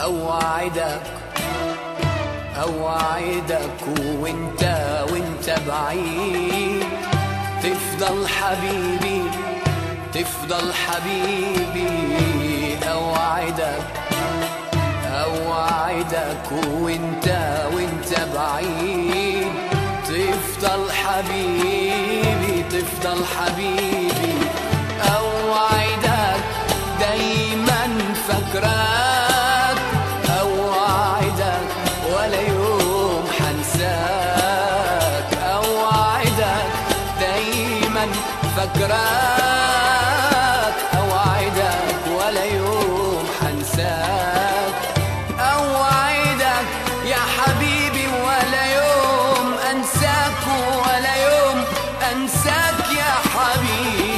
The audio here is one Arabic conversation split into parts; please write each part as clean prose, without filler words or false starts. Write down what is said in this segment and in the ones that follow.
أوعدك أوعدك وانت بعيد تفضل حبيبي تفضل حبيبي. أوعدك أوعدك وانت بعيد تفضل حبيبي تفضل حبيبي. أوعدك دايما فاكراك أوعدك ولا يوم حنساك. أوعدك دايما فاكراك أوعدك ولا يوم حنساك. أوعدك يا حبيبي ولا يوم أنساك ولا يوم أنساك يا حبيبي.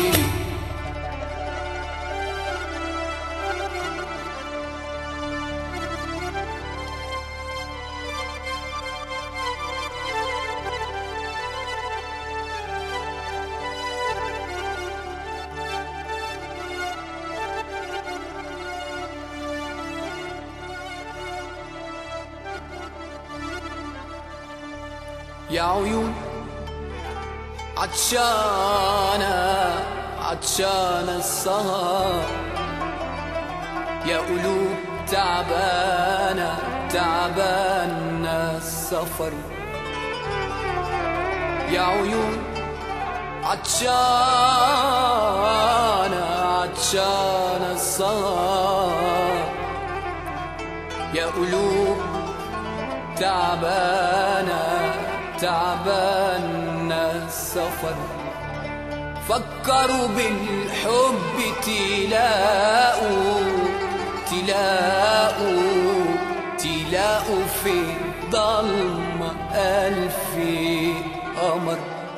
يا عيون عطشانة عطشانة السهر، يا قلوب تعبانة تعبانة السفر. يا عيون عطشانة عطشانة السهر، يا قلوب تعبانة تعبانة السفر. فكروا بالحب تلاقوا في الضلمة ألف قمر.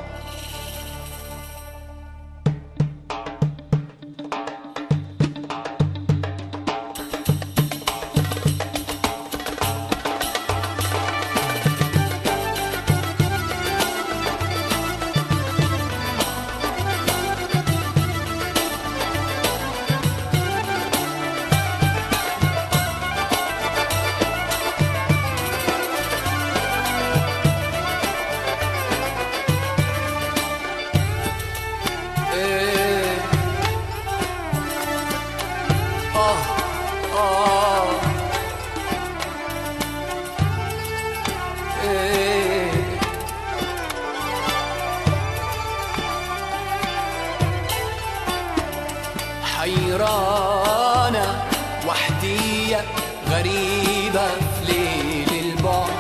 حيرانة وحدية غريبة في ليل البعد.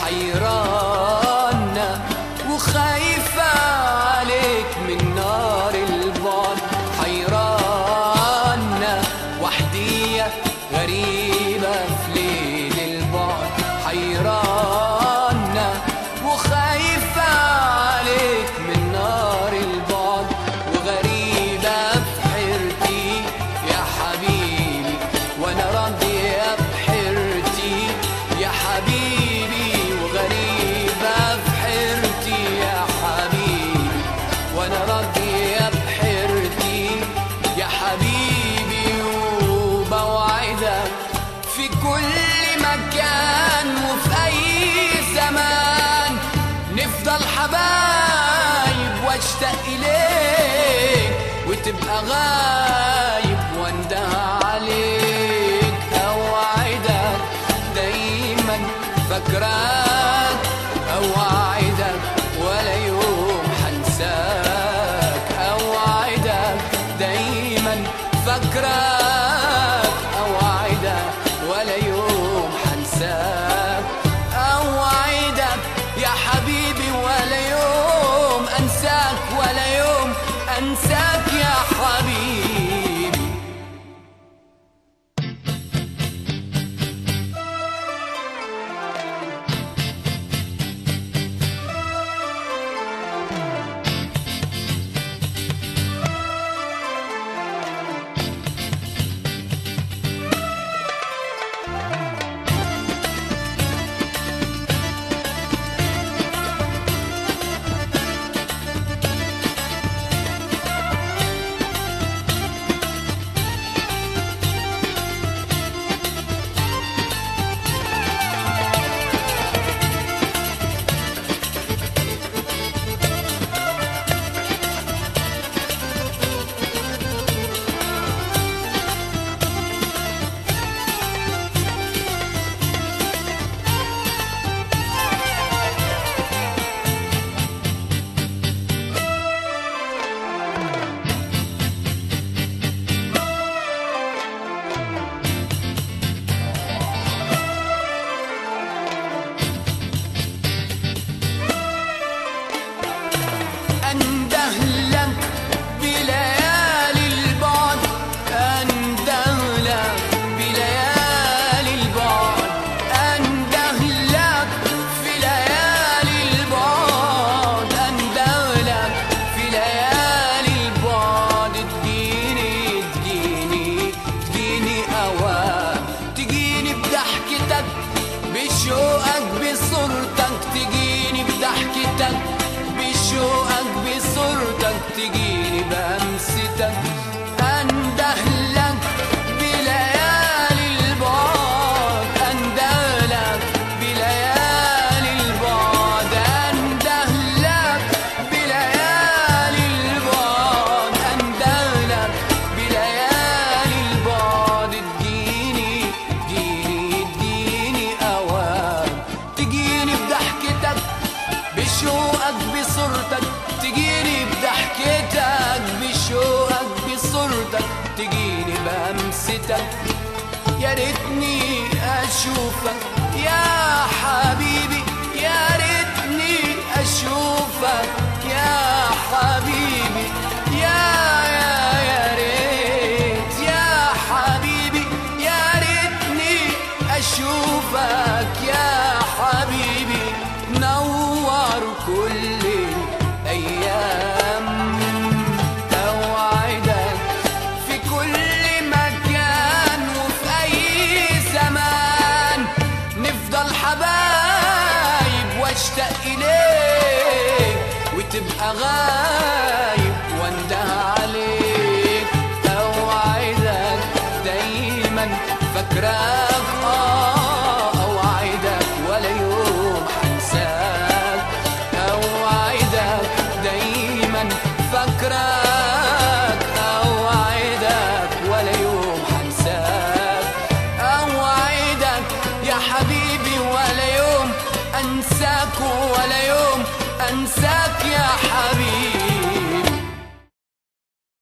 حيرانة وخايفة عليك من نار البعد. حيرانة وحدية غريبة في ليل البعد. حيرانة وخايفة عليك من نار البعد. وغريبة في حيرتي يا حبيبي وانا راضية بحيرتي يا حبيبي. وغريبة في حيرتي يا حبيبي وانا راضية بحيرتي يا حبيبي. وبوعدك في كل مكان وفي أي زمان نفضل حبايب واشتاق إليك وتبقى غايب وانده عليك. أوعدك دايما فاكراك أوعدك ولا يوم حنساك. أوعدك دايما فاكراك أوعدك ولا يوم حنساك. أوعدك يا حبيبي ولا يوم أنساك ولا يوم أنساك يا حبيبي. بشوقك بصورتك تجيني بضحكتك، بشوقك بصورتك تجيني بهمستك. يا ريتني اشوفك يا حبيبي، يا ريتني اشوفك يا حبيبي، يا ريت يا حبيبي، يا ريتني اشوفك يا حبيبي. نور كل الايام، اوعدك في كل مكان وفي اي زمان نفضل حبايب واشتاق اليك وتبقى غايب وانده عليك. اوعدك دايما فاكراك، اوعدك ولا يوم حنساك. اوعدك دايما فاكراك، اوعدك ولا يوم حنساك. اوعدك يا حبيبي ولا يوم انساك، ولا يوم انساك.